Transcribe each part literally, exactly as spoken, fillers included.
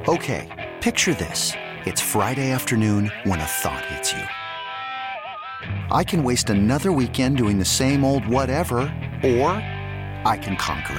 Okay, picture this. It's Friday afternoon when a thought hits you. I can waste another weekend doing the same old whatever, or I can conquer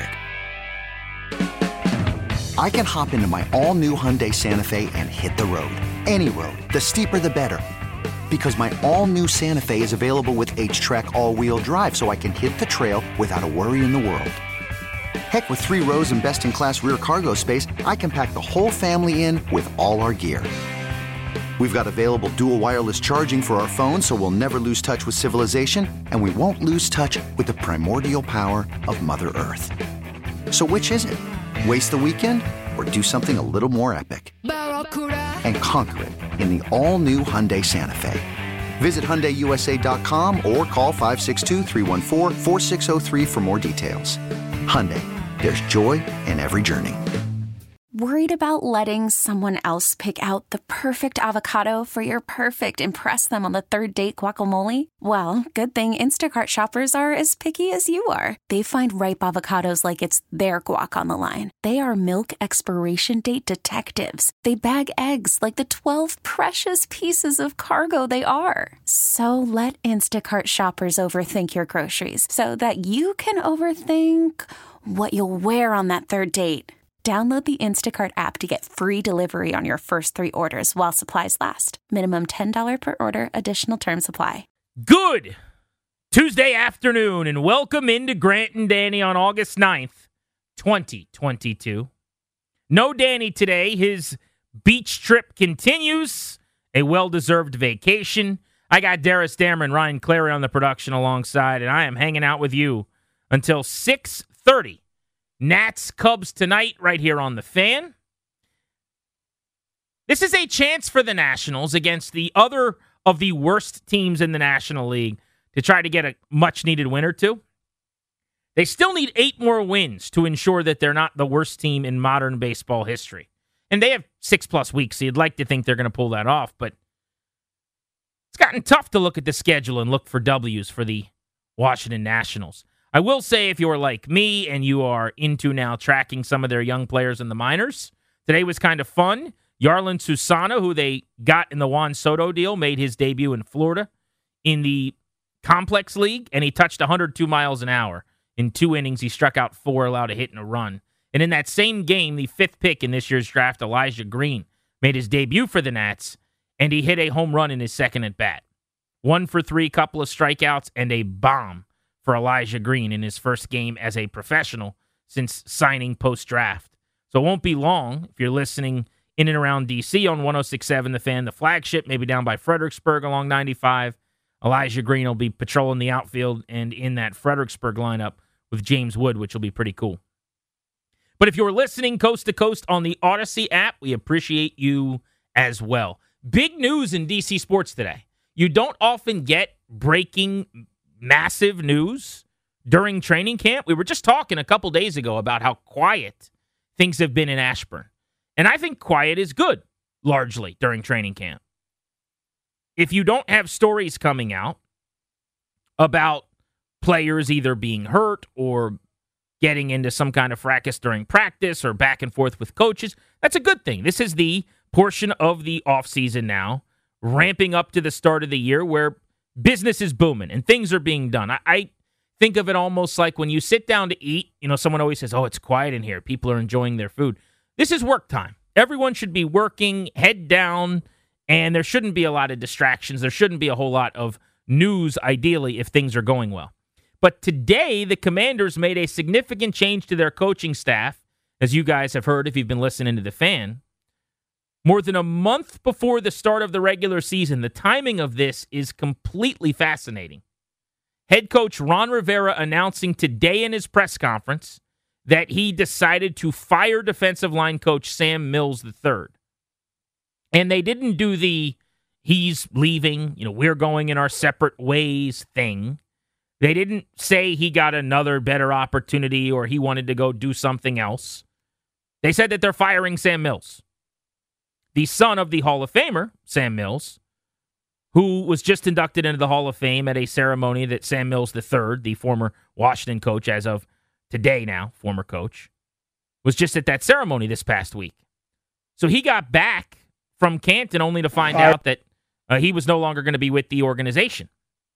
it. I can hop into my all-new Hyundai Santa Fe and hit the road. Any road. The steeper, the better. Because my all-new Santa Fe is available with H-Track all-wheel drive, so I can hit the trail without a worry in the world. Heck, with three rows and best-in-class rear cargo space, I can pack the whole family in with all our gear. We've got available dual wireless charging for our phones, so we'll never lose touch with civilization, and we won't lose touch with the primordial power of Mother Earth. So which is it? Waste the weekend or do something a little more epic? And conquer it in the all-new Hyundai Santa Fe. Visit Hyundai U S A dot com or call five six two, three one four, four six zero three for more details. Hyundai, there's joy in every journey. Worried about letting someone else pick out the perfect avocado for your perfect impress them on the third date guacamole? Well, good thing Instacart shoppers are as picky as you are. They find ripe avocados like it's their guac on the line. They are milk expiration date detectives. They bag eggs like the twelve precious pieces of cargo they are. So let Instacart shoppers overthink your groceries so that you can overthink what you'll wear on that third date. Download the Instacart app to get free delivery on your first three orders while supplies last. Minimum ten dollars per order. Additional terms apply. Good Tuesday afternoon, and welcome into Grant and Danny on August ninth, twenty twenty-two. No Danny today. His beach trip continues. A well-deserved vacation. I got Darius Dammer and Ryan Clary on the production alongside, and I am hanging out with you until six thirty. Nats Cubs tonight right here on the Fan. This is a chance for the Nationals against the other of the worst teams in the National League to try to get a much-needed win or two. They still need eight more wins to ensure that they're not the worst team in modern baseball history. And they have six-plus weeks, so you'd like to think they're going to pull that off, but it's gotten tough to look at the schedule and look for W's for the Washington Nationals. I will say, if you're like me and you are into now tracking some of their young players in the minors, today was kind of fun. Yarlin Susana, who they got in the Juan Soto deal, made his debut in Florida in the Complex League, and he touched one hundred two miles an hour. In two innings, he struck out four, allowed a hit and a run. And in that same game, the fifth pick in this year's draft, Elijah Green, made his debut for the Nats, and he hit a home run in his second at-bat. One for three, couple of strikeouts, and a bomb for Elijah Green in his first game as a professional since signing post-draft. So it won't be long if you're listening in and around D C on one oh six point seven The Fan, the flagship, maybe down by Fredericksburg along ninety-five. Elijah Green will be patrolling the outfield and in that Fredericksburg lineup with James Wood, which will be pretty cool. But if you're listening coast to coast on the Odyssey app, we appreciate you as well. Big news in D C sports today. You don't often get breaking massive news during training camp. We were just talking a couple days ago about how quiet things have been in Ashburn. And I think quiet is good, largely, during training camp. If you don't have stories coming out about players either being hurt or getting into some kind of fracas during practice or back and forth with coaches, that's a good thing. This is the portion of the offseason now, ramping up to the start of the year where business is booming and things are being done. I, I think of it almost like when you sit down to eat, you know, someone always says, oh, it's quiet in here. People are enjoying their food. This is work time. Everyone should be working, head down, and there shouldn't be a lot of distractions. There shouldn't be a whole lot of news, ideally, if things are going well. But today, the Commanders made a significant change to their coaching staff, as you guys have heard if you've been listening to The Fan. More than a month before the start of the regular season, the timing of this is completely fascinating. Head coach Ron Rivera announcing today in his press conference that he decided to fire defensive line coach Sam Mills the third. And they didn't do the he's leaving, you know, we're going in our separate ways thing. They didn't say he got another better opportunity or he wanted to go do something else. They said that they're firing Sam Mills, the son of the Hall of Famer, Sam Mills, who was just inducted into the Hall of Fame at a ceremony that Sam Mills the third, the former Washington coach as of today now, former coach, was just at that ceremony this past week. So he got back from Canton only to find out that uh, he was no longer going to be with the organization.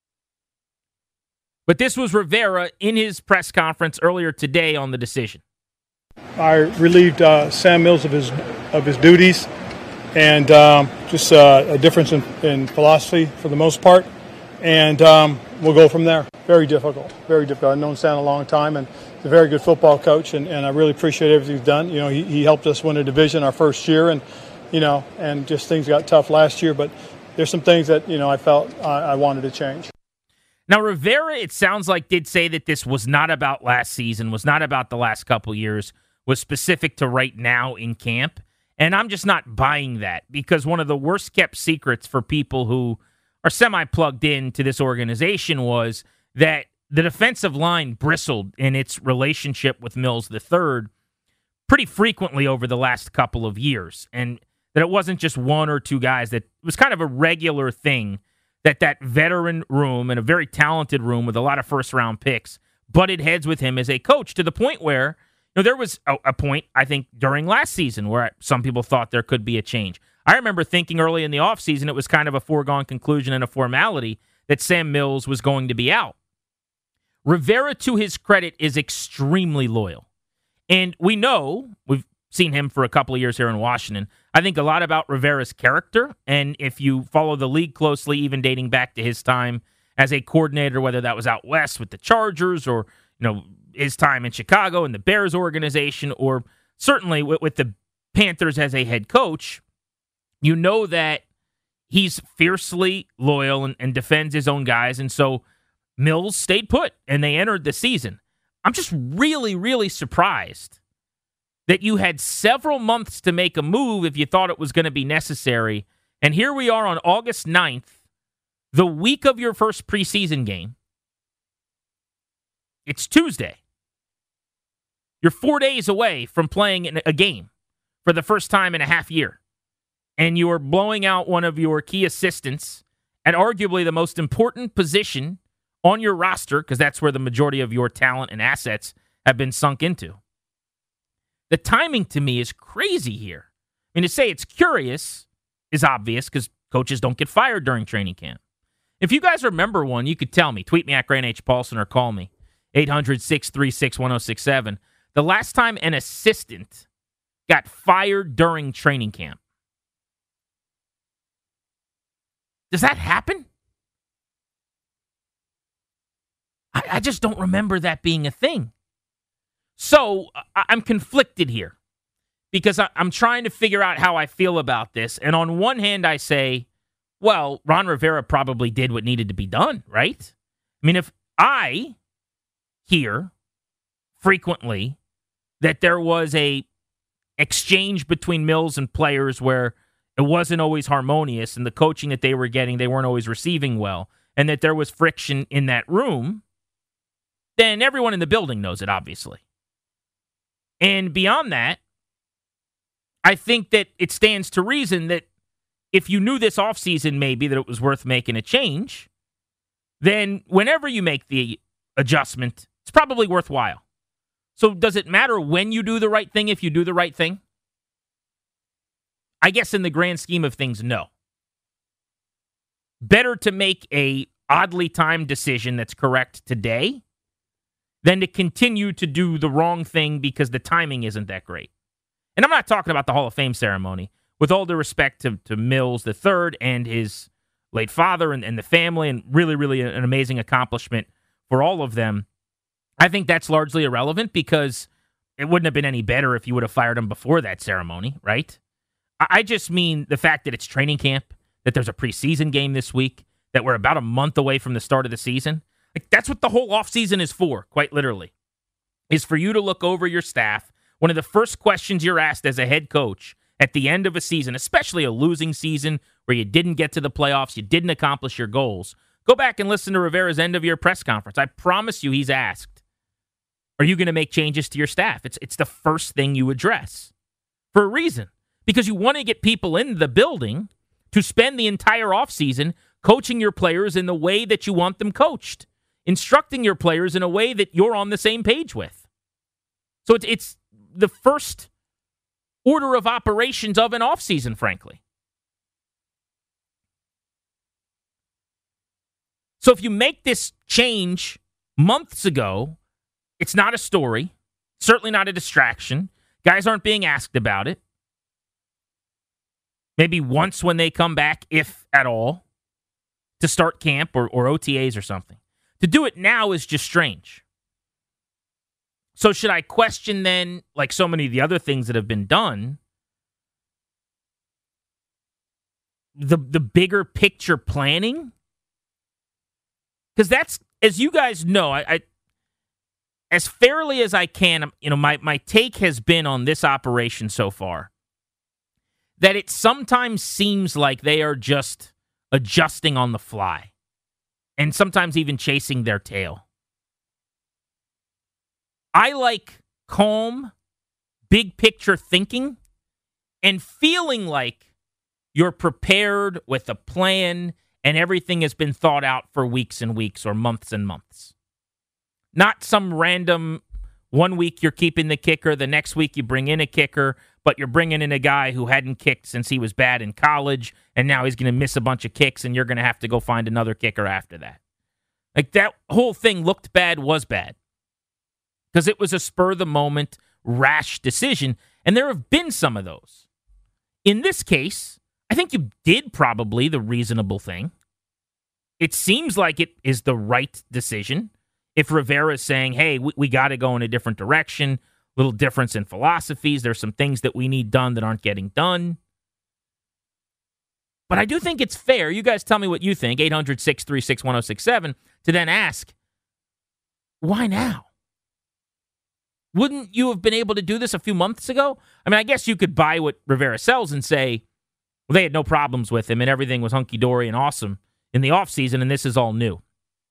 But this was Rivera in his press conference earlier today on the decision. I relieved uh, Sam Mills of his of his duties, and um, just uh, a difference in, in philosophy for the most part, and um, we'll go from there. Very difficult, very difficult. I've known Sam a long time, and he's a very good football coach, and, and I really appreciate everything he's done. You know, he, he helped us win a division our first year, and you know, and just things got tough last year, but there's some things that, you know, I felt I, I wanted to change. Now, Rivera, it sounds like, did say that this was not about last season, was not about the last couple years, was specific to right now in camp. And I'm just not buying that, because one of the worst kept secrets for people who are semi-plugged in to this organization was that the defensive line bristled in its relationship with Mills the third pretty frequently over the last couple of years. And that it wasn't just one or two guys, that it was kind of a regular thing that that veteran room and a very talented room with a lot of first-round picks butted heads with him as a coach, to the point where, you know, there was a, a point, I think, during last season where some people thought there could be a change. I remember thinking early in the offseason it was kind of a foregone conclusion and a formality that Sam Mills was going to be out. Rivera, to his credit, is extremely loyal. And we know, we've seen him for a couple of years here in Washington, I think a lot about Rivera's character, and if you follow the league closely, even dating back to his time as a coordinator, whether that was out west with the Chargers or, you know, his time in Chicago in the Bears organization, or certainly with, with the Panthers as a head coach, you know that he's fiercely loyal and, and defends his own guys, and so Mills stayed put, and they entered the season. I'm just really, really surprised that you had several months to make a move if you thought it was going to be necessary. And here we are on August ninth, the week of your first preseason game. It's Tuesday. You're four days away from playing a game for the first time in a half year. And you are blowing out one of your key assistants at arguably the most important position on your roster, because that's where the majority of your talent and assets have been sunk into. The timing to me is crazy here. I mean, to say it's curious is obvious because coaches don't get fired during training camp. If you guys remember one, you could tell me. Tweet me at Grant H. Paulson or call me. eight hundred, six three six, one oh six seven. The last time an assistant got fired during training camp. Does that happen? I, I just don't remember that being a thing. So I, I'm conflicted here because I, I'm trying to figure out how I feel about this. And on one hand, I say, well, Ron Rivera probably did what needed to be done, right? I mean, if I hear frequently that there was a exchange between Mills and players where it wasn't always harmonious and the coaching that they were getting, they weren't always receiving well, and that there was friction in that room, then everyone in the building knows it, obviously. And beyond that, I think that it stands to reason that if you knew this offseason maybe that it was worth making a change, then whenever you make the adjustment, it's probably worthwhile. So does it matter when you do the right thing if you do the right thing? I guess in the grand scheme of things, no. Better to make a oddly timed decision that's correct today than to continue to do the wrong thing because the timing isn't that great. And I'm not talking about the Hall of Fame ceremony. With all due respect to, to Mills the third and his late father and, and the family, and really, really an amazing accomplishment for all of them, I think that's largely irrelevant because it wouldn't have been any better if you would have fired him before that ceremony, right? I, I just mean the fact that it's training camp, that there's a preseason game this week, that we're about a month away from the start of the season. Like, that's what the whole offseason is for, quite literally, is for you to look over your staff. One of the first questions you're asked as a head coach at the end of a season, especially a losing season where you didn't get to the playoffs, you didn't accomplish your goals, go back and listen to Rivera's end-of-year press conference. I promise you he's asked, are you going to make changes to your staff? It's, it's the first thing you address for a reason, because you want to get people in the building to spend the entire offseason coaching your players in the way that you want them coached, instructing your players in a way that you're on the same page with. So it's it's the first order of operations of an offseason, frankly. So if you make this change months ago, it's not a story, certainly not a distraction. Guys aren't being asked about it. Maybe once when they come back, if at all, to start camp or, or O T As or something. To do it now is just strange. So should I question then, like so many of the other things that have been done, the the bigger picture planning? Because that's, as you guys know, I, I as fairly as I can, you know, my, my take has been on this operation so far that it sometimes seems like they are just adjusting on the fly and sometimes even chasing their tail. I like calm, big picture thinking and feeling like you're prepared with a plan and everything has been thought out for weeks and weeks or months and months. Not some random, one week you're keeping the kicker, the next week you bring in a kicker, but you're bringing in a guy who hadn't kicked since he was bad in college, and now he's going to miss a bunch of kicks, and you're going to have to go find another kicker after that. Like, that whole thing looked bad, was bad. Because it was a spur-of-the-moment, rash decision, and there have been some of those. In this case, I think you did probably the reasonable thing. It seems like it is the right decision. If Rivera is saying, hey, we, we got to go in a different direction, little difference in philosophies, there's some things that we need done that aren't getting done. But I do think it's fair. You guys tell me what you think, eight hundred, six three six, one oh six seven, to then ask, why now? Wouldn't you have been able to do this a few months ago? I mean, I guess you could buy what Rivera sells and say, well, they had no problems with him and everything was hunky-dory and awesome in the offseason, and this is all new.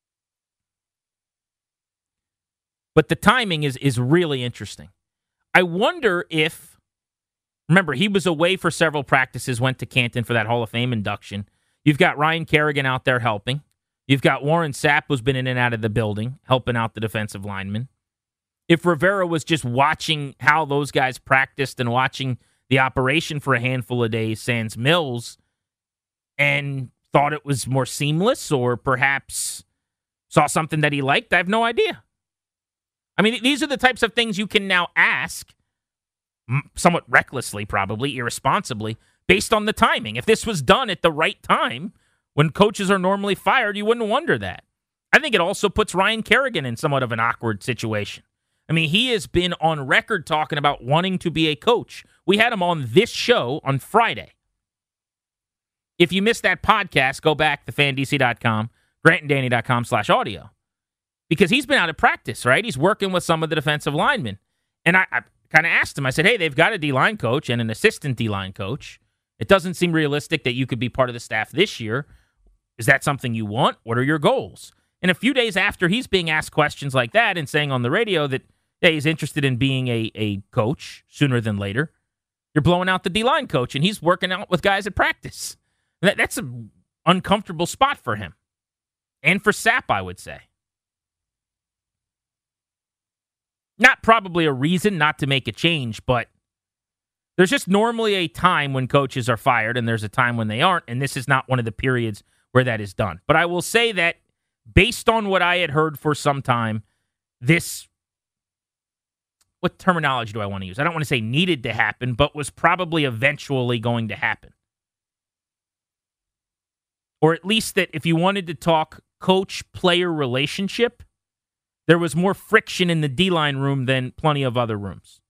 But the timing is is really interesting. I wonder if, remember, he was away for several practices, went to Canton for that Hall of Fame induction. You've got Ryan Kerrigan out there helping. You've got Warren Sapp, who's been in and out of the building, helping out the defensive linemen. If Rivera was just watching how those guys practiced and watching the operation for a handful of days, sans Mills, and thought it was more seamless or perhaps saw something that he liked, I have no idea. I mean, these are the types of things you can now ask, somewhat recklessly probably, irresponsibly, based on the timing. If this was done at the right time, when coaches are normally fired, you wouldn't wonder that. I think it also puts Ryan Kerrigan in somewhat of an awkward situation. I mean, he has been on record talking about wanting to be a coach. We had him on this show on Friday. If you missed that podcast, go back to fan d c dot com, grant and danny dot com slash audio. Because he's been out of practice, right? He's working with some of the defensive linemen. And I, I kind of asked him, I said, hey, they've got a D-line coach and an assistant D-line coach. It doesn't seem realistic that you could be part of the staff this year. Is that something you want? What are your goals? And a few days after he's being asked questions like that and saying on the radio that yeah, he's interested in being a, a coach sooner than later, you're blowing out the D-line coach and he's working out with guys at practice. That, that's an uncomfortable spot for him. And for Sapp, I would say. Not probably a reason not to make a change, but there's just normally a time when coaches are fired and there's a time when they aren't, and this is not one of the periods where that is done. But I will say that based on what I had heard for some time, this, what terminology do I want to use? I don't want to say needed to happen, but was probably eventually going to happen. Or at least that if you wanted to talk coach-player relationship, there was more friction in the D-line room than plenty of other rooms.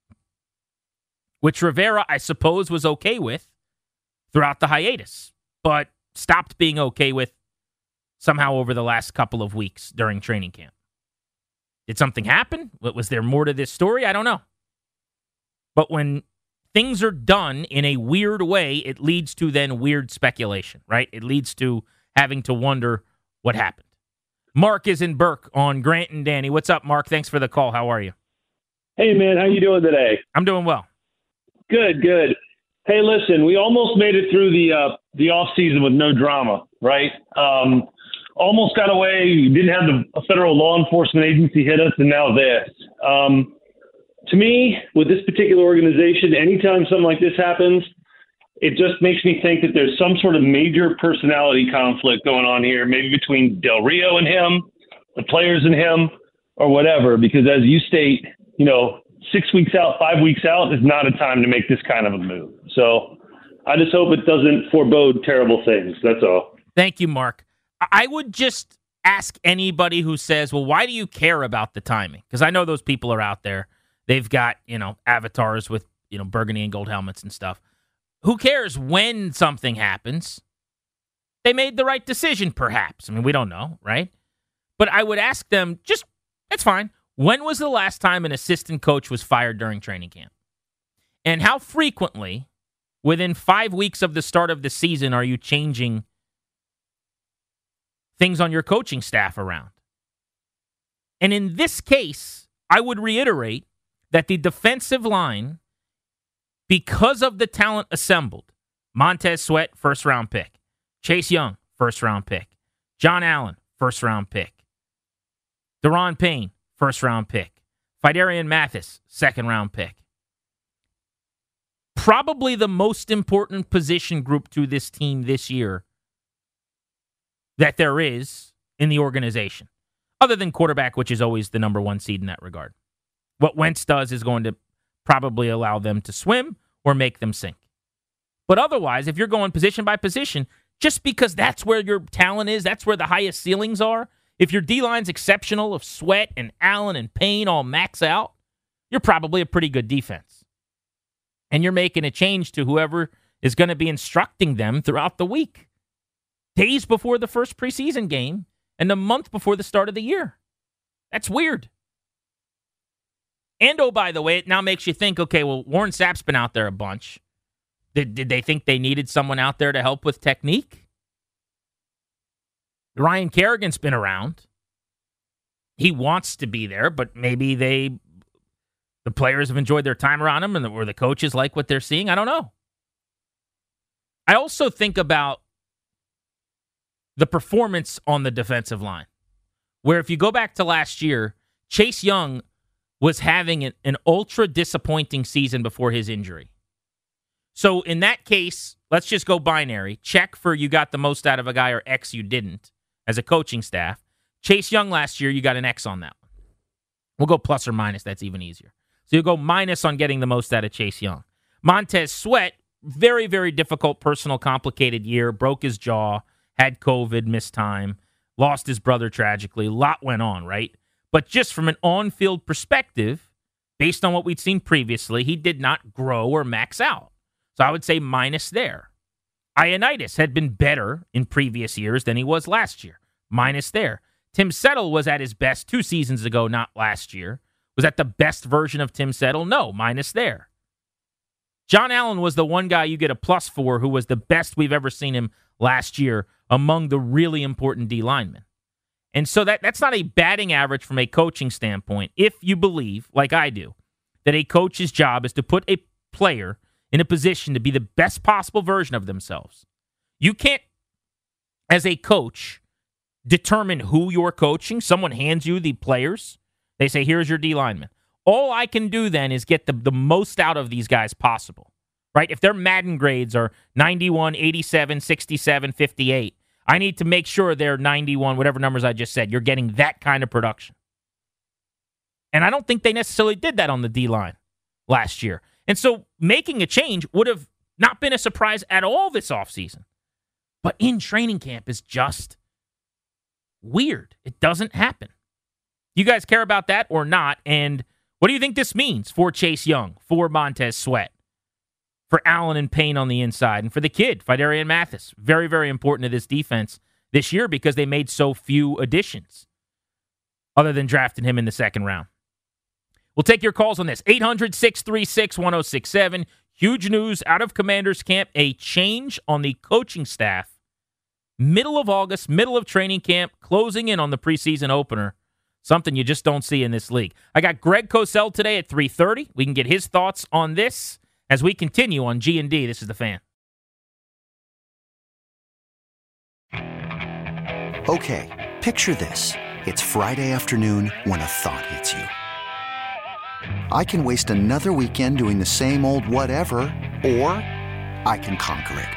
Which Rivera, I suppose, was okay with throughout the hiatus, but stopped being okay with somehow over the last couple of weeks during training camp. Did something happen? Was there more to this story? I don't know. But when things are done in a weird way, it leads to then weird speculation, right? It leads to having to wonder what happened. Mark is in Burke on Grant and Danny. What's up, Mark? Thanks for the call. How are you? Hey, man. How you doing today? I'm doing well. Good, good. Hey, listen, we almost made it through the uh, the off season with no drama, right? Um, almost got away. Didn't have the, a federal law enforcement agency hit us, and now this. Um, to me, with this particular organization, anytime something like this happens, it just makes me think that there's some sort of major personality conflict going on here, maybe between Del Rio and him, the players and him, or whatever. Because as you state, you know, six weeks out, five weeks out is not a time to make this kind of a move. So I just hope it doesn't forebode terrible things. That's all. Thank you, Mark. I would just ask anybody who says, well, why do you care about the timing? Because I know those people are out there. They've got, you know, avatars with, you know, burgundy and gold helmets and stuff. Who cares when something happens? They made the right decision, perhaps. I mean, we don't know, right? But I would ask them, just, that's fine. When was the last time an assistant coach was fired during training camp? And how frequently, within five weeks of the start of the season, are you changing things on your coaching staff around? And in this case, I would reiterate that the defensive line, because of the talent assembled, Montez Sweat, first-round pick. Chase Young, first-round pick. John Allen, first-round pick. Daron Payne, first-round pick. Phidarian Mathis, second-round pick. Probably the most important position group to this team this year that there is in the organization, other than quarterback, which is always the number one seed in that regard. What Wentz does is going to probably allow them to swim or make them sink. But otherwise, if you're going position by position, just because that's where your talent is, that's where the highest ceilings are, if your D-line's exceptional, if Sweat and Allen and Payne all max out, you're probably a pretty good defense. And you're making a change to whoever is going to be instructing them throughout the week, days before the first preseason game and a month before the start of the year. That's weird. And, oh, by the way, it now makes you think, okay, well, Warren Sapp's been out there a bunch. Did, did they think they needed someone out there to help with technique? Ryan Kerrigan's been around. He wants to be there, but maybe they, the players have enjoyed their time around him, and the, or the coaches like what they're seeing. I don't know. I also think about the performance on the defensive line, where if you go back to last year, Chase Young was having an, an ultra disappointing season before his injury. So in that case, let's just go binary. Check for you got the most out of a guy or X you didn't as a coaching staff. Chase Young last year, you got an X on that one. We'll go plus or minus. That's even easier. So you'll go minus on getting the most out of Chase Young. Montez Sweat, very, very difficult, personal, complicated year. Broke his jaw, had COVID, missed time, lost his brother tragically. A lot went on, right? But just from an on-field perspective, based on what we'd seen previously, he did not grow or max out. So I would say minus there. Ioannidis had been better in previous years than he was last year. Minus there. Tim Settle was at his best two seasons ago, not last year. Was that the best version of Tim Settle? No, minus there. John Allen was the one guy you get a plus for who was the best we've ever seen him last year among the really important D linemen. And so that, that's not a batting average from a coaching standpoint, if you believe, like I do, that a coach's job is to put a player in a position to be the best possible version of themselves. You can't, as a coach, determine who you're coaching. Someone hands you the players. They say, here's your D lineman. All I can do then is get the, the most out of these guys possible, right? If their Madden grades are ninety-one, eighty-seven, sixty-seven, fifty-eight, I need to make sure they're ninety-one, whatever numbers I just said. You're getting that kind of production. And I don't think they necessarily did that on the D-line last year. And so making a change would have not been a surprise at all this offseason. But in training camp is just weird. It doesn't happen. You guys care about that or not? And what do you think this means for Chase Young, for Montez Sweat, for Allen and Payne on the inside, and for the kid, Phidarian Mathis? Very, very important to this defense this year because they made so few additions other than drafting him in the second round. We'll take your calls on this. eight hundred, six three six, one oh six seven. Huge news out of Commanders camp. A change on the coaching staff. Middle of August, middle of training camp, closing in on the preseason opener. Something you just don't see in this league. I got Greg Cosell today at three thirty. We can get his thoughts on this as we continue on G and D. This is The Fan. Okay, picture this. It's Friday afternoon when a thought hits you. I can waste another weekend doing the same old whatever, or I can conquer it.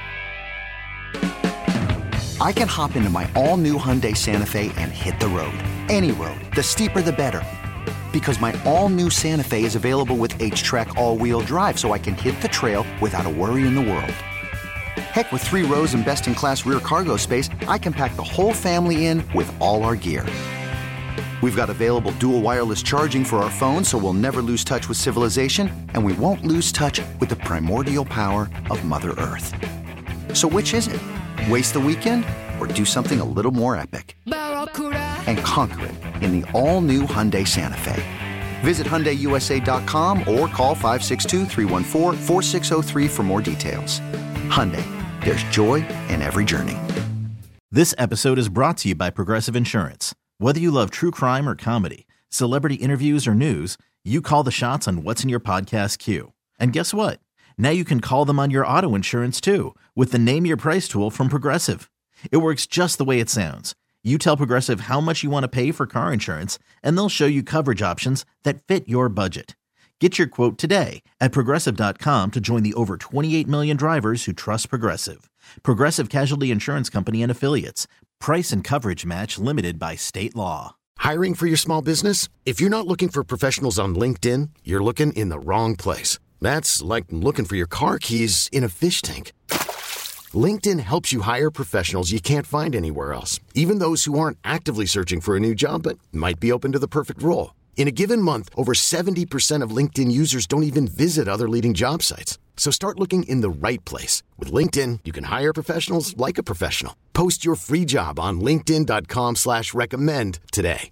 I can hop into my all-new Hyundai Santa Fe and hit the road. Any road. The steeper, the better. Because my all-new Santa Fe is available with H-Track all-wheel drive, so I can hit the trail without a worry in the world. Heck, with three rows and best-in-class rear cargo space, I can pack the whole family in with all our gear. We've got available dual wireless charging for our phones, so we'll never lose touch with civilization, and we won't lose touch with the primordial power of Mother Earth. So which is it? Waste the weekend or do something a little more epic? And conquer it in the all-new Hyundai Santa Fe. Visit Hyundai U S A dot com or call five six two, three one four, four six zero three for more details. Hyundai, there's joy in every journey. This episode is brought to you by Progressive Insurance. Whether you love true crime or comedy, celebrity interviews or news, you call the shots on what's in your podcast queue. And guess what? Now you can call them on your auto insurance too with the Name Your Price tool from Progressive. It works just the way it sounds. You tell Progressive how much you want to pay for car insurance, and they'll show you coverage options that fit your budget. Get your quote today at Progressive dot com to join the over twenty-eight million drivers who trust Progressive. Progressive Casualty Insurance Company and Affiliates. Price and coverage match limited by state law. Hiring for your small business? If you're not looking for professionals on LinkedIn, you're looking in the wrong place. That's like looking for your car keys in a fish tank. LinkedIn helps you hire professionals you can't find anywhere else, even those who aren't actively searching for a new job but might be open to the perfect role. In a given month, over seventy percent of LinkedIn users don't even visit other leading job sites. So start looking in the right place. With LinkedIn, you can hire professionals like a professional. Post your free job on linkedin dot com slash recommend today.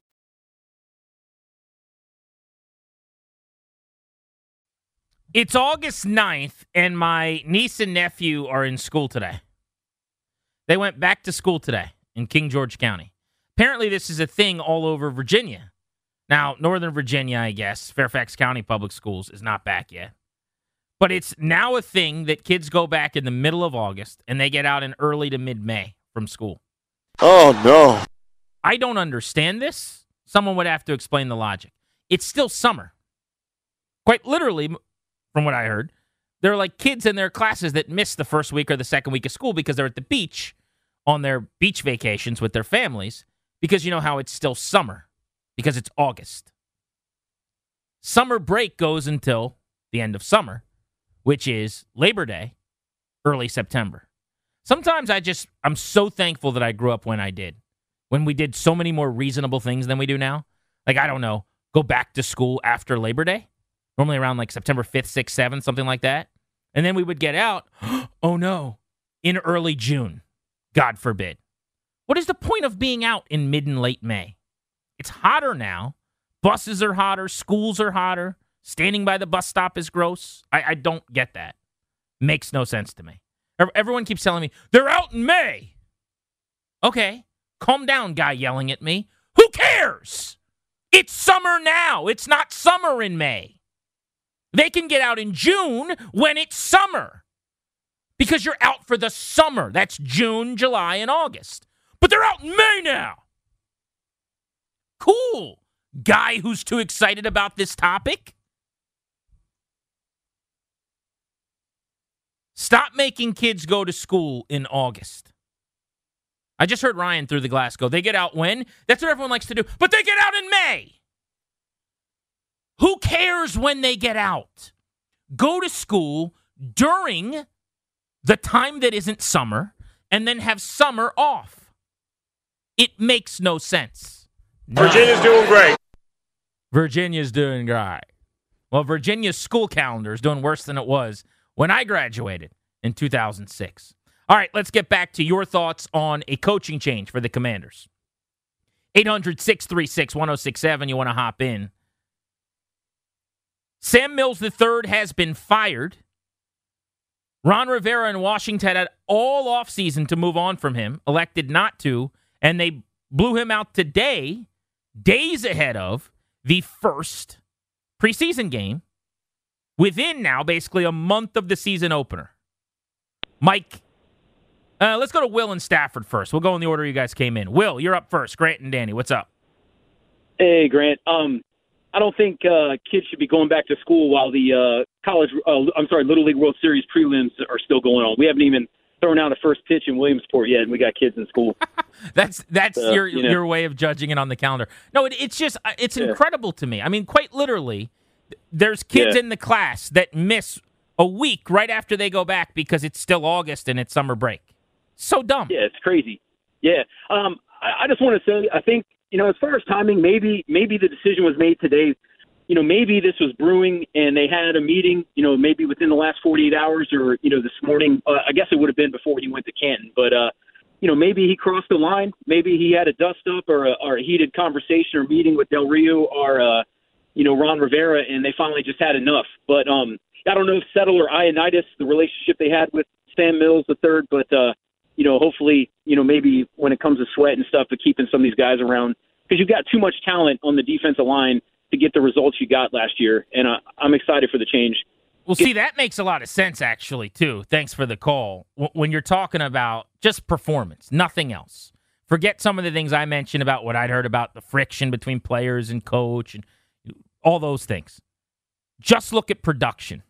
It's August ninth, and my niece and nephew are in school today. They went back to school today in King George County. Apparently, this is a thing all over Virginia. Now, Northern Virginia, I guess, Fairfax County Public Schools is not back yet. But it's now a thing that kids go back in the middle of August, and they get out in early to mid-May from school. Oh, no. I don't understand this. Someone would have to explain the logic. It's still summer. Quite literally, from what I heard, there are like kids in their classes that miss the first week or the second week of school because they're at the beach on their beach vacations with their families because you know how it's still summer because it's August. Summer break goes until the end of summer, which is Labor Day, early September. Sometimes I just, I'm so thankful that I grew up when I did, when we did so many more reasonable things than we do now. Like, I don't know, go back to school after Labor Day. Normally around like September fifth, sixth, seventh, something like that. And then we would get out, oh no, in early June. God forbid. What is the point of being out in mid and late May? It's hotter now. Buses are hotter. Schools are hotter. Standing by the bus stop is gross. I, I don't get that. Makes no sense to me. Everyone keeps telling me, they're out in May. Okay, calm down, guy yelling at me. Who cares? It's summer now. It's not summer in May. They can get out in June when it's summer because you're out for the summer. That's June, July, and August. But they're out in May now. Cool. Guy who's too excited about this topic. Stop making kids go to school in August. I just heard Ryan through the glass go, they get out when? That's what everyone likes to do. But they get out in May. Who cares when they get out? Go to school during the time that isn't summer and then have summer off. It makes no sense. Virginia's doing great. Virginia's doing great. Well, Virginia's school calendar is doing worse than it was when I graduated in two thousand six. All right, let's get back to your thoughts on a coaching change for the Commanders. eight hundred, six three six, one oh six seven. You want to hop in. Sam Mills the third has been fired. Ron Rivera in Washington had all offseason to move on from him, elected not to, and they blew him out today, days ahead of the first preseason game, within now basically a month of the season opener. Mike, uh, let's go to Will and Stafford first. We'll go in the order you guys came in. Will, you're up first. Grant and Danny, what's up? Hey, Grant. Um, I don't think uh, kids should be going back to school while the uh, college, uh, I'm sorry, Little League World Series prelims are still going on. We haven't even thrown out a first pitch in Williamsport yet, and we got kids in school. that's that's uh, your you know. your way of judging it on the calendar. No, it, it's just it's yeah. incredible to me. I mean, quite literally, there's kids yeah. in the class that miss a week right after they go back because it's still August and it's summer break. So dumb. Yeah, it's crazy. Yeah, um, I, I just want to say, I think, you know, as far as timing, maybe maybe the decision was made today. You know, maybe this was brewing and they had a meeting, you know, maybe within the last forty-eight hours or, you know, this morning. Uh, I guess it would have been before he went to Canton. But, uh, you know, maybe he crossed the line. Maybe he had a dust-up or a, or a heated conversation or meeting with Del Rio or, uh, you know, Ron Rivera, and they finally just had enough. But um, I don't know if Settle or Ioannidis, the relationship they had with Sam Mills the third, but, uh, you know, hopefully, you know, maybe when it comes to Sweat and stuff, but keeping some of these guys around, because you've got too much talent on the defensive line to get the results you got last year, and uh, I'm excited for the change. Well, see, that makes a lot of sense, actually, too. Thanks for the call. When you're talking about just performance, nothing else. Forget some of the things I mentioned about what I'd heard about the friction between players and coach and all those things. Just look at production.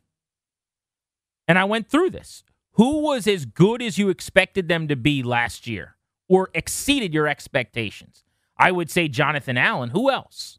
And I went through this. Who was as good as you expected them to be last year or exceeded your expectations? I would say Jonathan Allen. Who else?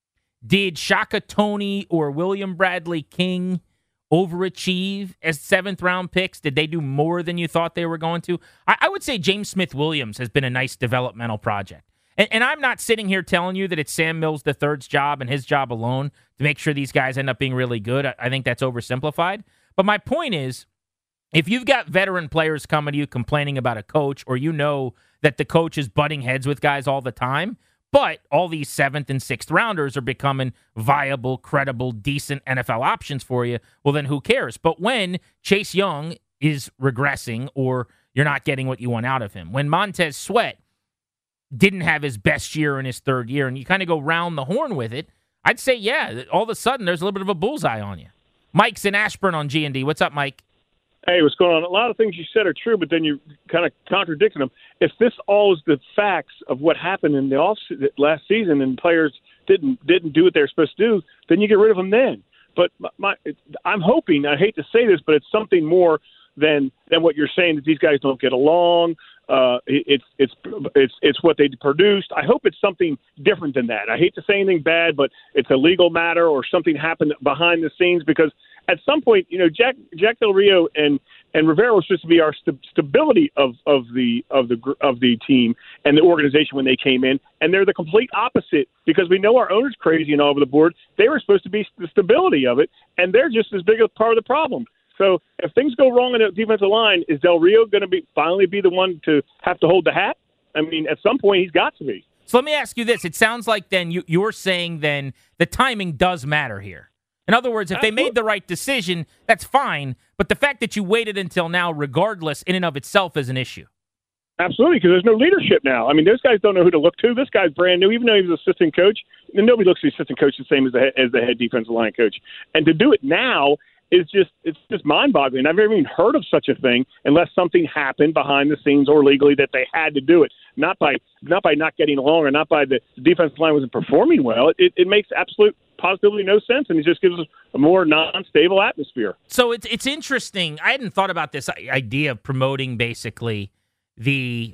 Did Shaka Toney or William Bradley King overachieve as seventh-round picks? Did they do more than you thought they were going to? I, I would say James Smith-Williams has been a nice developmental project. And, and I'm not sitting here telling you that it's Sam Mills the third's job and his job alone to make sure these guys end up being really good. I, I think that's oversimplified. But my point is, if you've got veteran players coming to you complaining about a coach, or you know that the coach is butting heads with guys all the time, but all these seventh and sixth rounders are becoming viable, credible, decent N F L options for you, well, then who cares? But when Chase Young is regressing or you're not getting what you want out of him, when Montez Sweat didn't have his best year in his third year, and you kind of go round the horn with it, I'd say, yeah, all of a sudden there's a little bit of a bullseye on you. Mike's in Ashburn on G and D. What's up, Mike? Hey, what's going on? A lot of things you said are true, but then you kind of contradicted them. If this all is the facts of what happened in the off last season and players didn't didn't do what they're supposed to do, then you get rid of them then. But my, my, I'm hoping, I hate to say this, but it's something more than than what you're saying, that these guys don't get along. Uh, it, it's it's it's it's what they produced. I hope it's something different than that. I hate to say anything bad, but it's a legal matter or something happened behind the scenes, because at some point, you know, Jack Jack Del Rio and and Rivera was supposed to be our st- stability of, of the of the of the team and the organization when they came in, and they're the complete opposite, because we know our owner's crazy and all over the board. They were supposed to be the stability of it, and they're just as big a part of the problem. So if things go wrong in the defensive line, is Del Rio going to be finally be the one to have to hold the hat? I mean, at some point, he's got to be. So let me ask you this. It sounds like then you, you're saying then the timing does matter here. In other words, if they made the right decision, that's fine. But the fact that you waited until now, regardless, in and of itself is an issue. Absolutely, because there's no leadership now. I mean, those guys don't know who to look to. This guy's brand new, even though he's an assistant coach. And nobody looks at the assistant coach the same as the head, as the head defensive line coach. And to do it now is just it's just mind-boggling. I've never even heard of such a thing unless something happened behind the scenes or legally that they had to do it. Not by not by not getting along or not by the, the defensive line wasn't performing well. It, it makes absolute positively no sense, and it just gives us a more non-stable atmosphere. So it's it's interesting. I hadn't thought about this idea of promoting basically the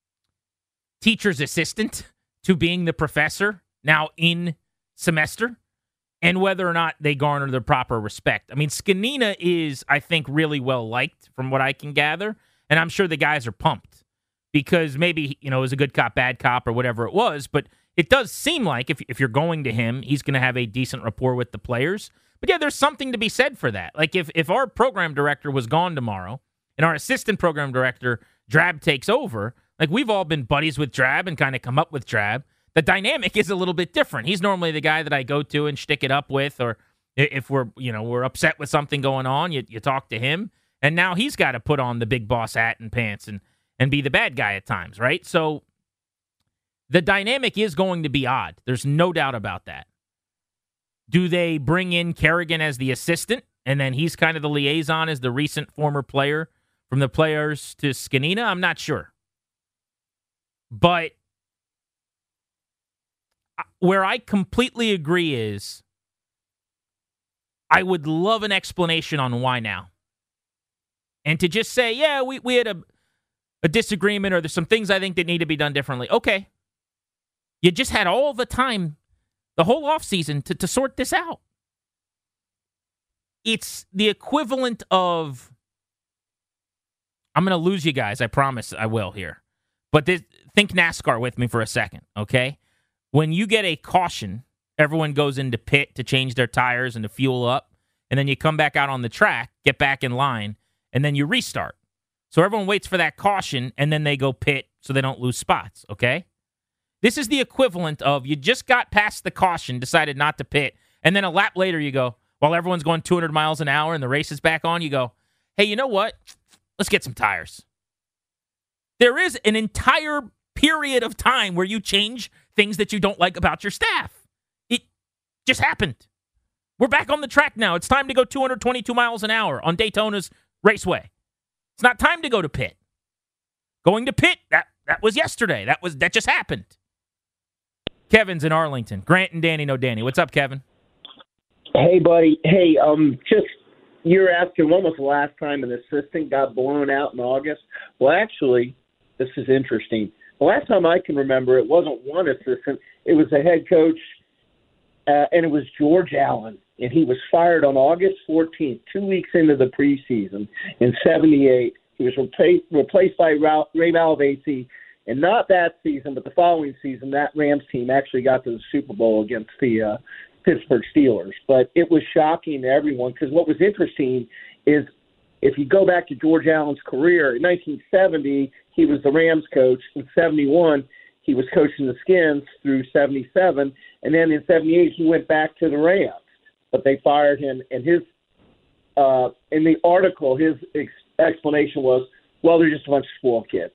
teacher's assistant to being the professor now in semester, and whether or not they garner the proper respect. I mean, Scanina is, I think, really well liked from what I can gather, and I'm sure the guys are pumped because maybe, you know, it was a good cop, bad cop, or whatever it was, but it does seem like if if you're going to him, he's going to have a decent rapport with the players. But yeah, there's something to be said for that. Like if if our program director was gone tomorrow and our assistant program director, Drab, takes over, like we've all been buddies with Drab and kind of come up with Drab, the dynamic is a little bit different. He's normally the guy that I go to and shtick it up with, or if we're, you know, we're upset with something going on, you, you talk to him. And now he's got to put on the big boss hat and pants and, and be the bad guy at times, right? So the dynamic is going to be odd. There's no doubt about that. Do they bring in Kerrigan as the assistant, and then he's kind of the liaison as the recent former player from the players to Scanina? I'm not sure. But where I completely agree is I would love an explanation on why now. And to just say, yeah, we, we had a, a disagreement or there's some things I think that need to be done differently. Okay. You just had all the time, the whole offseason to, to sort this out. It's the equivalent of, I'm going to lose you guys. I promise I will here. But this, think NASCAR with me for a second, okay? When you get a caution, everyone goes into pit to change their tires and to fuel up, and then you come back out on the track, get back in line, and then you restart. So everyone waits for that caution, and then they go pit so they don't lose spots, okay? This is the equivalent of you just got past the caution, decided not to pit, and then a lap later you go, while everyone's going two hundred miles an hour and the race is back on, you go, hey, you know what? Let's get some tires. There is an entire period of time where you change things that you don't like about your staff. It just happened. We're back on the track now. It's time to go two hundred twenty-two miles an hour on Daytona's Raceway. It's not time to go to pit. Going to pit, that, that was yesterday. That was that just happened. Kevin's in Arlington. Grant and Danny know Danny. What's up, Kevin? Hey, buddy. Hey, um, just you're asking when was the last time an assistant got blown out in August? Well, actually, this is interesting. The last time I can remember, it wasn't one assistant. It was the head coach, uh, and it was George Allen, and he was fired on August fourteenth, two weeks into the preseason in seventy-eight. He was replaced, replaced by Ray Malavasi, and not that season, but the following season, that Rams team actually got to the Super Bowl against the uh, Pittsburgh Steelers. But it was shocking to everyone because what was interesting is if you go back to George Allen's career, in nineteen seventy, he was the Rams coach. In seventy-one, he was coaching the Skins through seventy-seven. And then in seventy-eight, he went back to the Rams. But they fired him. And his uh, in the article, his ex- explanation was, well, they're just a bunch of spoiled kids.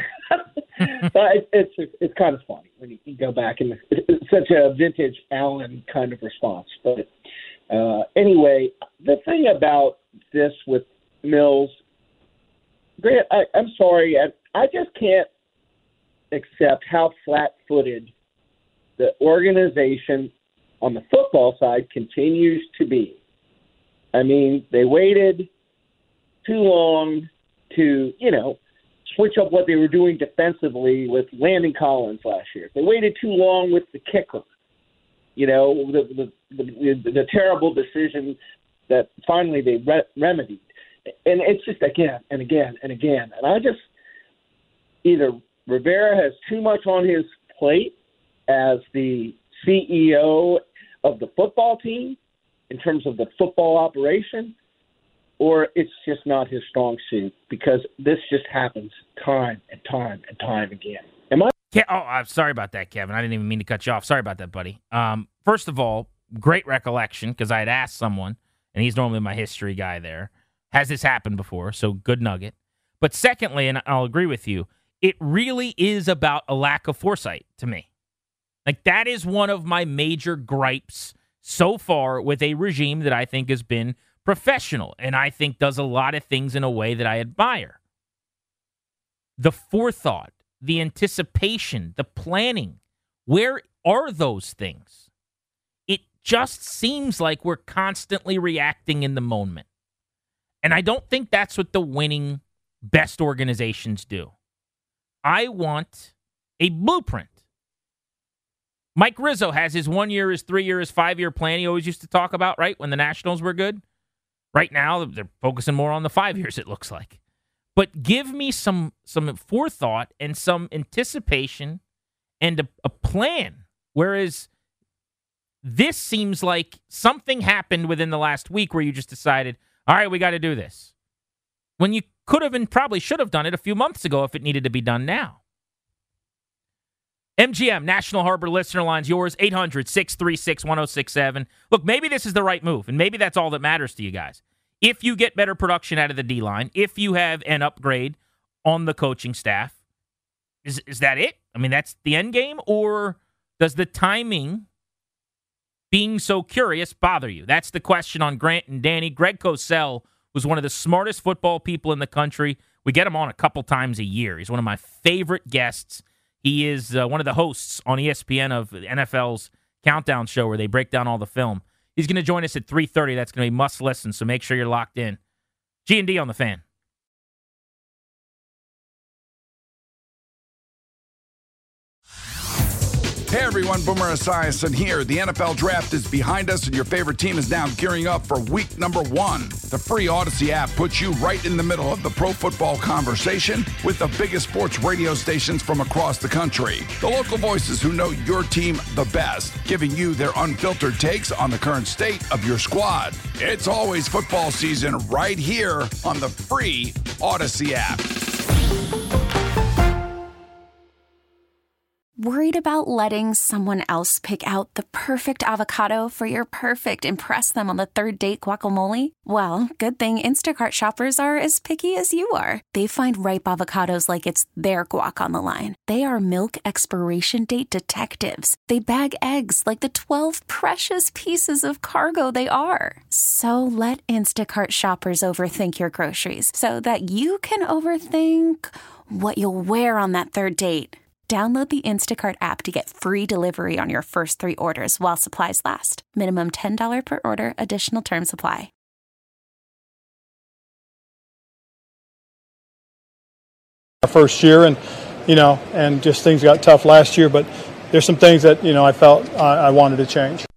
But it, it's it's kind of funny when you, you go back, and it's, it's such a vintage Allen kind of response. But uh, anyway, the thing about this with Mills, Grant, I, I'm sorry, I, I just can't accept how flat-footed the organization on the football side continues to be. I mean, they waited too long to, you know, switch up what they were doing defensively with Landon Collins last year. They waited too long with the kicker. You know, the the, the, the terrible decision that finally they re- remedied. And it's just again and again and again. And I just either Rivera has too much on his plate as the C E O of the football team in terms of the football operation, or it's just not his strong suit because this just happens time and time and time again. Am I? Oh, I'm sorry about that, Kevin. I didn't even mean to cut you off. Sorry about that, buddy. Um, first of all, great recollection because I had asked someone, and he's normally my history guy there, has this happened before, so good nugget. But secondly, and I'll agree with you, it really is about a lack of foresight to me. Like, that is one of my major gripes so far with a regime that I think has been professional and I think does a lot of things in a way that I admire. The forethought, the anticipation, the planning, where are those things? It just seems like we're constantly reacting in the moment. And I don't think that's what the winning best organizations do. I want a blueprint. Mike Rizzo has his one year, his three year, his five year plan he always used to talk about, right, when the Nationals were good. Right now, they're focusing more on the five years, it looks like. But give me some some forethought and some anticipation and a, a plan. Whereas this seems like something happened within the last week where you just decided, all right, we got to do this. When you could have and probably should have done it a few months ago if it needed to be done now. M G M, National Harbor listener lines, yours, eight hundred, six three six, one oh six seven. Look, maybe this is the right move, and maybe that's all that matters to you guys. If you get better production out of the D-line, if you have an upgrade on the coaching staff, is is that it? I mean, that's the end game? Or does the timing, being so curious, bother you? That's the question on Grant and Danny. Greg Cosell was one of the smartest football people in the country. We get him on a couple times a year. He's one of my favorite guests. He is uh, one of the hosts on E S P N of the N F L's Countdown Show where they break down all the film. He's going to join us at three thirty. That's going to be must listen, so make sure you're locked in. G and D on the Fan. Hey everyone, Boomer Esiason here. The N F L Draft is behind us and your favorite team is now gearing up for week number one. The free Odyssey app puts you right in the middle of the pro football conversation with the biggest sports radio stations from across the country. The local voices who know your team the best, giving you their unfiltered takes on the current state of your squad. It's always football season right here on the free Odyssey app. Worried about letting someone else pick out the perfect avocado for your perfect impress them on the third date guacamole? Well, good thing Instacart shoppers are as picky as you are. They find ripe avocados like it's their guac on the line. They are milk expiration date detectives. They bag eggs like the twelve precious pieces of cargo they are. So let Instacart shoppers overthink your groceries so that you can overthink what you'll wear on that third date. Download the Instacart app to get free delivery on your first three orders while supplies last. Minimum ten dollars per order. Additional terms apply. Our first year, and you know, and just things got tough last year, but there's some things that, you know, I felt I, I wanted to change.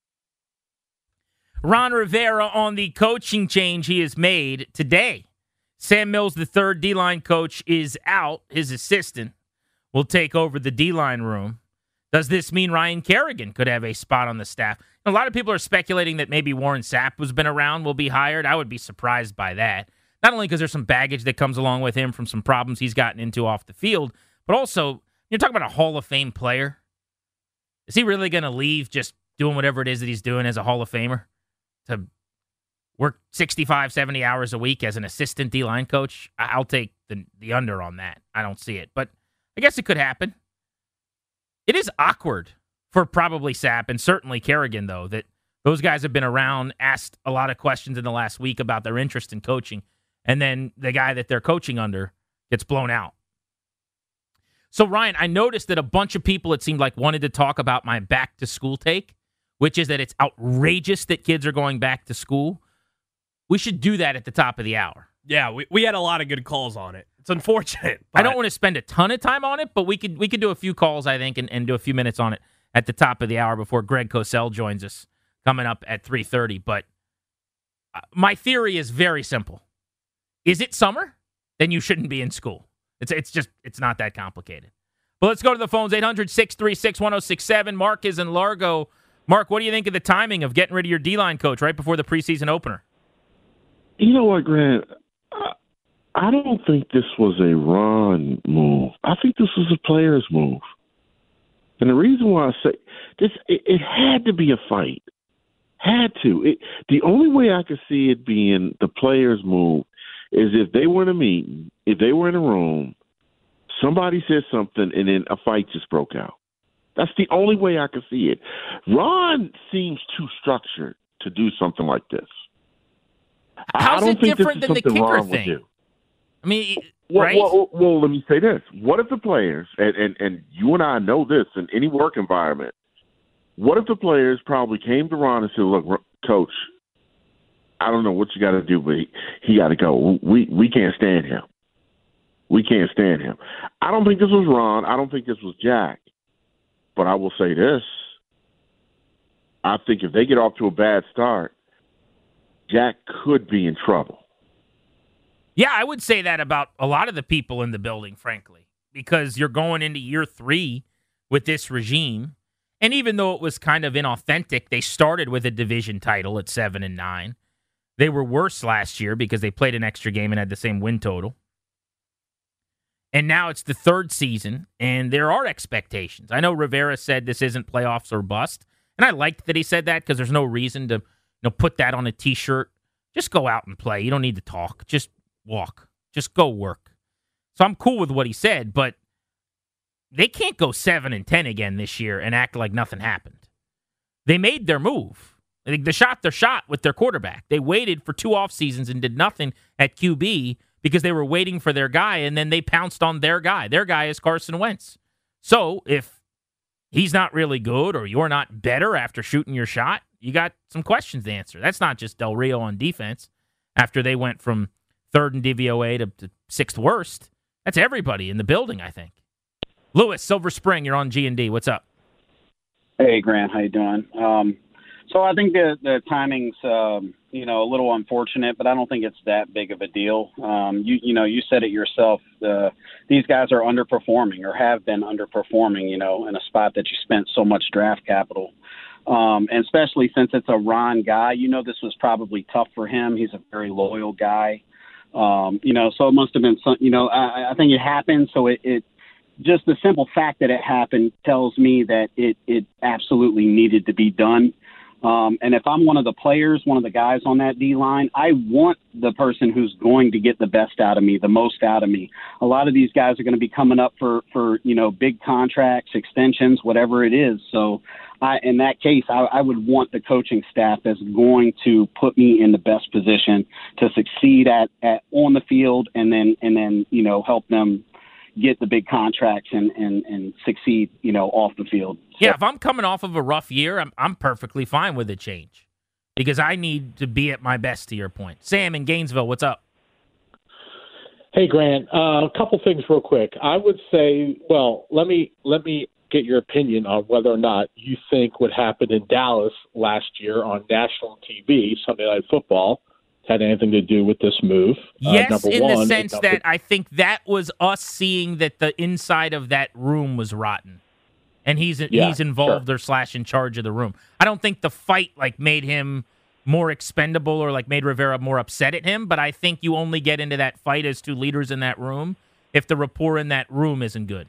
Ron Rivera on the coaching change he has made today. Sam Mills, the third D-line coach, is out. His assistant will take over the D-line room. Does this mean Ryan Kerrigan could have a spot on the staff? A lot of people are speculating that maybe Warren Sapp, who's been around, will be hired. I would be surprised by that. Not only because there's some baggage that comes along with him from some problems he's gotten into off the field, but also, you're talking about a Hall of Fame player. Is he really going to leave just doing whatever it is that he's doing as a Hall of Famer to work sixty-five, seventy hours a week as an assistant D-line coach? I'll take the, the under on that. I don't see it, but I guess it could happen. It is awkward for probably Sapp and certainly Kerrigan, though, that those guys have been around, asked a lot of questions in the last week about their interest in coaching, and then the guy that they're coaching under gets blown out. So, Ryan, I noticed that a bunch of people, it seemed like, wanted to talk about my back-to-school take, which is that it's outrageous that kids are going back to school. We should do that at the top of the hour. Yeah, we, we had a lot of good calls on it. It's unfortunate. I don't want to spend a ton of time on it, but we could we could do a few calls, I think, and, and do a few minutes on it at the top of the hour before Greg Cosell joins us coming up at three thirty. But uh, my theory is very simple. Is it summer? Then you shouldn't be in school. It's it's just, it's not that complicated. But let's go to the phones, eight hundred, six three six, one oh six seven. Mark is in Largo. Mark, what do you think of the timing of getting rid of your D-line coach right before the preseason opener? You know what, Grant? I don't think this was a Ron move. I think this was a player's move. And the reason why I say this, it, it had to be a fight. Had to. It, the only way I could see it being the player's move is if they were in a meeting, if they were in a room, somebody said something, and then a fight just broke out. That's the only way I could see it. Ron seems too structured to do something like this. How's I don't it think different this than is the something kicker Ron would thing? do. I mean, well, right? Well, well, let me say this. What if the players, and, and, and you and I know this in any work environment, what if the players probably came to Ron and said, look, Coach, I don't know what you got to do, but he, he got to go. We, we can't stand him. We can't stand him. I don't think this was Ron. I don't think this was Jack. But I will say this. I think if they get off to a bad start, Jack could be in trouble. Yeah, I would say that about a lot of the people in the building, frankly, because you're going into year three with this regime. And even though it was kind of inauthentic, they started with a division title at seven and nine. They were worse last year because they played an extra game and had the same win total. And now it's the third season, and there are expectations. I know Rivera said this isn't playoffs or bust, and I liked that he said that because there's no reason to, you know, put that on a T-shirt. Just go out and play. You don't need to talk. Just walk. Just go work. So I'm cool with what he said, but they can't go seven and ten again this year and act like nothing happened. They made their move. They shot their shot with their quarterback. They waited for two off seasons and did nothing at Q B because they were waiting for their guy, and then they pounced on their guy. Their guy is Carson Wentz. So if he's not really good or you're not better after shooting your shot, you got some questions to answer. That's not just Del Rio on defense after they went from third in D V O A to, to sixth worst. That's everybody in the building, I think. Lewis, Silver Spring, you're on G and D. What's up? Hey, Grant, how you doing? Um, so I think the, the timing's, um, you know, a little unfortunate, but I don't think it's that big of a deal. Um, you, you know, you said it yourself. Uh, these guys are underperforming or have been underperforming, you know, in a spot that you spent so much draft capital. Um, and especially since it's a Ron guy, you know, this was probably tough for him. He's a very loyal guy. Um, you know, so it must have been some, you know, I, I think it happened. So it, it, just the simple fact that it happened tells me that it, it absolutely needed to be done. Um, and if I'm one of the players, one of the guys on that D line, I want the person who's going to get the best out of me, the most out of me. A lot of these guys are going to be coming up for, for, you know, big contracts, extensions, whatever it is. So I, in that case, I, I would want the coaching staff that's going to put me in the best position to succeed at, at on the field and then, and then, you know, help them get the big contracts and, and, and succeed, you know, off the field. So, yeah, if I'm coming off of a rough year, I'm I'm perfectly fine with a change because I need to be at my best, to your point. Sam in Gainesville, what's up? Hey, Grant, uh, a couple things real quick. I would say, well, let me let me get your opinion on whether or not you think what happened in Dallas last year on national T V, Sunday Night Football, had anything to do with this move. Yes, uh, number in one, the sense number, that I think that was us seeing that the inside of that room was rotten, and he's yeah, he's involved sure. or slash in charge of the room. I don't think the fight like made him more expendable or like made Rivera more upset at him, but I think you only get into that fight as two leaders in that room if the rapport in that room isn't good.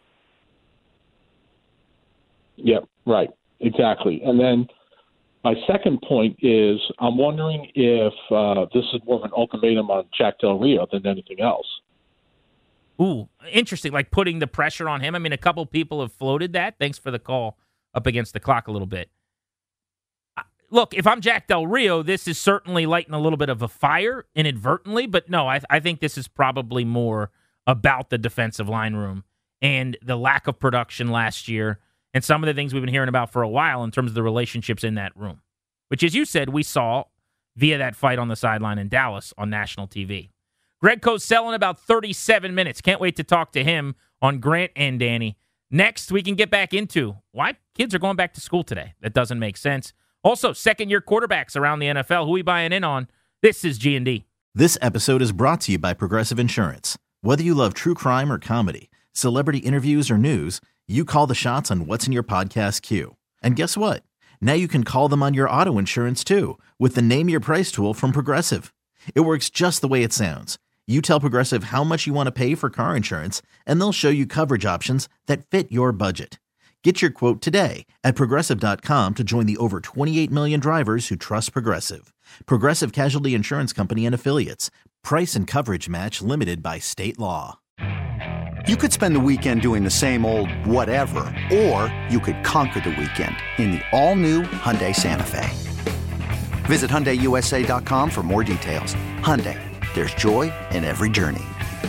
Yeah, right, exactly. And then my second point is I'm wondering if uh, this is more of an ultimatum on Jack Del Rio than anything else. Ooh, interesting, like putting the pressure on him. I mean, a couple people have floated that. Thanks for the call up against the clock a little bit. Look, if I'm Jack Del Rio, this is certainly lighting a little bit of a fire inadvertently, but no, I, I think this is probably more about the defensive line room and the lack of production last year and some of the things we've been hearing about for a while in terms of the relationships in that room, which, as you said, we saw via that fight on the sideline in Dallas on national T V. Greg Cosell in about thirty-seven minutes. Can't wait to talk to him on Grant and Danny. Next, we can get back into why kids are going back to school today. That doesn't make sense. Also, second-year quarterbacks around the N F L. Who we buying in on? This is G and D. This episode is brought to you by Progressive Insurance. Whether you love true crime or comedy, celebrity interviews or news, you call the shots on what's in your podcast queue. And guess what? Now you can call them on your auto insurance too with the Name Your Price tool from Progressive. It works just the way it sounds. You tell Progressive how much you want to pay for car insurance, and they'll show you coverage options that fit your budget. Get your quote today at Progressive dot com to join the over twenty-eight million drivers who trust Progressive. Progressive Casualty Insurance Company and Affiliates. Price and coverage match limited by state law. You could spend the weekend doing the same old whatever, or you could conquer the weekend in the all-new Hyundai Santa Fe. Visit Hyundai U S A dot com for more details. Hyundai, there's joy in every journey.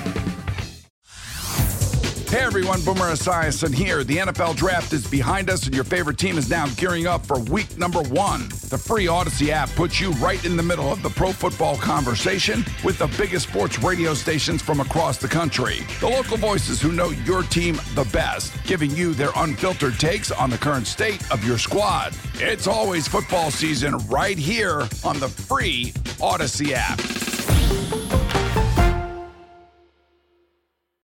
Hey everyone, Boomer Esiason here. The N F L Draft is behind us and your favorite team is now gearing up for week number one. The free Odyssey app puts you right in the middle of the pro football conversation with the biggest sports radio stations from across the country. The local voices who know your team the best, giving you their unfiltered takes on the current state of your squad. It's always football season right here on the free Odyssey app.